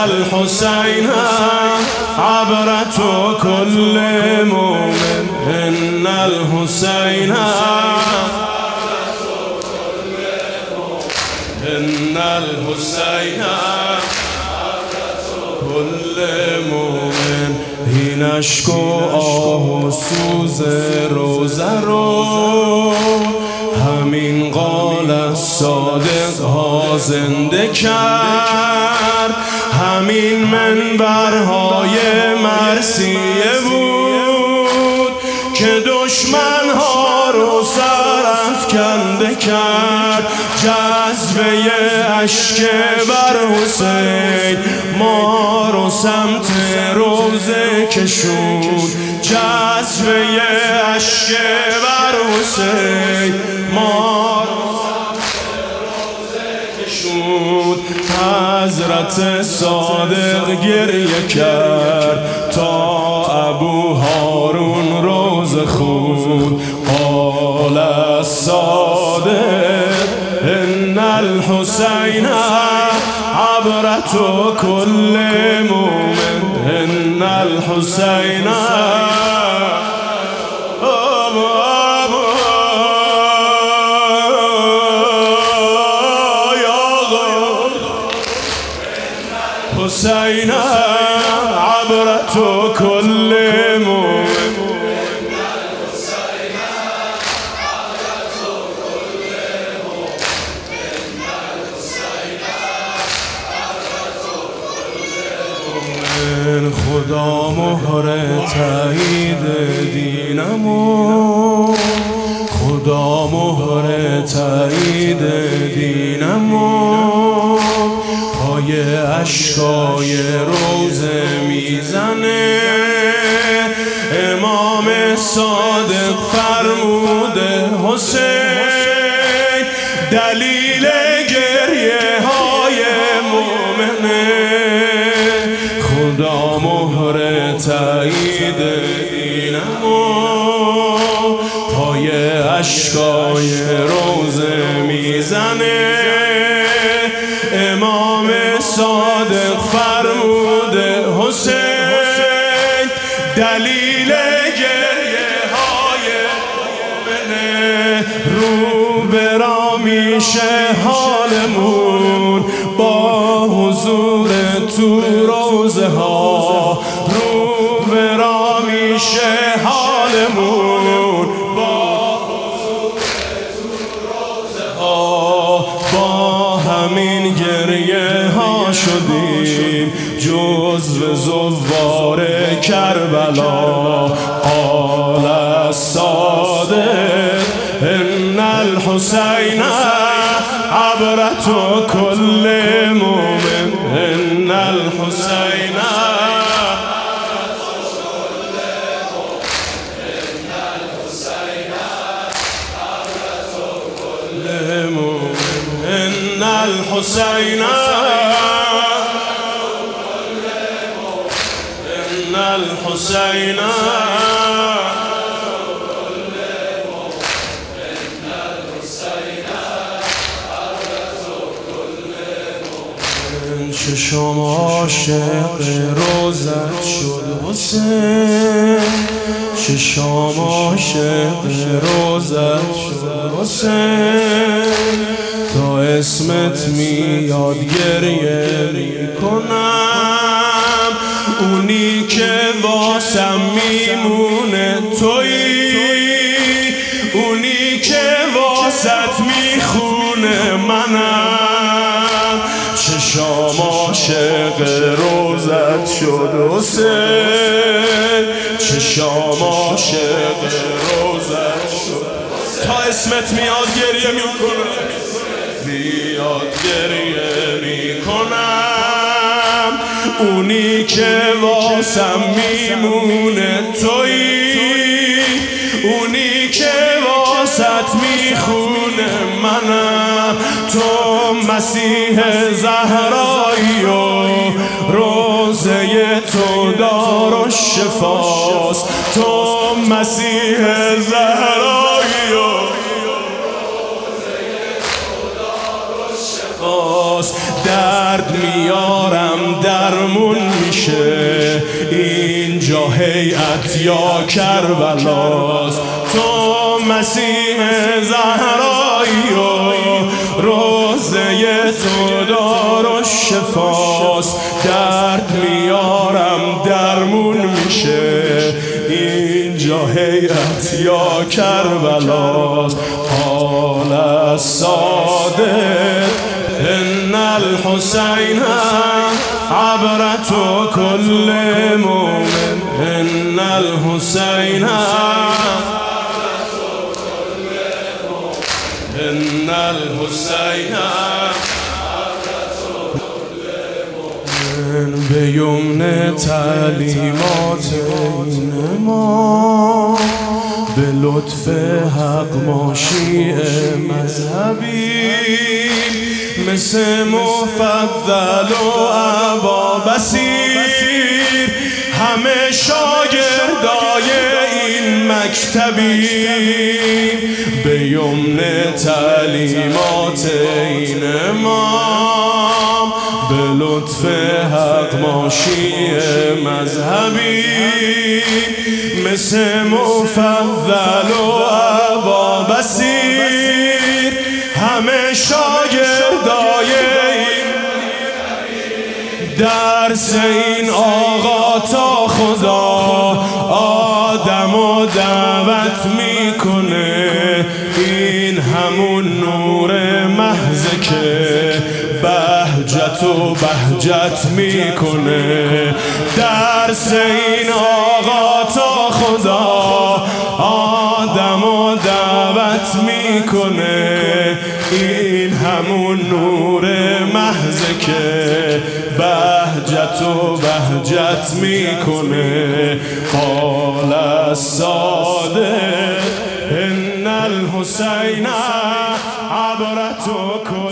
الحسين عبرة كل مؤمن إن الحسين إن الحسين كل مؤمن هینش کو آه و سوز روزه رو همین قال صادق ها زنده کرد همین منبرهای مرثیه بود که دشمن ها رو سرافکنده کرد جذبه اشک بر حسین ما رو سمت روزه کشون جذبه اشک بر حسین ما رو سمت روزه کشون حضرت صادق گریه کرد تا ابو هارون روز خود قال الصادق إن الحسين عبرة كل مؤمن إن الحسين حسين عبرة كل مؤمن خدا مهر تایید دینمو خدا مهر تایید دینمو پای اشکای روزه میزنه امام صادق فرموده حسین دلیل گریه های مومنه خدا مهر تایید دینمو پای اشکای روزه میزنه امام صادق فرموده حسین دلیل گریه های مومنه رو برا میشه حالمون با حضور تو روزه ها رو برا میشه حالمون با حضور تو روزه ها با همین گریه ها شدیم جزو زوار کربلا قال الصادق إن الحسين عبرة كل مؤمن إن الحسين إن الحسين إن الحسين چشم عاشق روزت شد حسین چشم عاشق روزت شد حسین تا اسمت میاد گریه میکنم اونی که واسم میمونه تویی اونی که واسط میخونه منم چشم عاشق روزت شد حسین چشم عاشق روزت شد تا اسمت میاد گریه میکنم میاد گریه میکنم اونی که واسم میمونه تویی اونی که واسط میخونه منم تو مسیح زهرایی و روزه تو دار و شفاست تو مسیح زهرایی و روزه تو دار و شفاست شفاست. درد میارم درمون میشه، اینجا هیئت یا کربلاست. تو مسیح زهرایی و روزه تو دار و شفاست. درد میارم درمون میشه، اینجا هیئت یا کربلاست. قال الصادق ان الحسین عبرة كل مؤمن، ان الحسین ان الحسین به یمن تعلیمات این ما، به لطف حق ما شیعه مذهبی، مثل مفضل و ابا بصیر، همه شاگردای این مکتبی. به یمن تعلیمات این امام، به لطف حق ما شیعه مذهبی، مثل مفضل و ابا بصیر، همه شاگردای این درس این آقا تا خدا آدمو دعوت میکنه. این همون نور محض که بهجت و بهجت میکنه. درس این آقا تا خدا آدمو دعوت میکنه. این همون نور محض که بهجت و بهجت میکنه. قال الصادق ان الحسین عبرة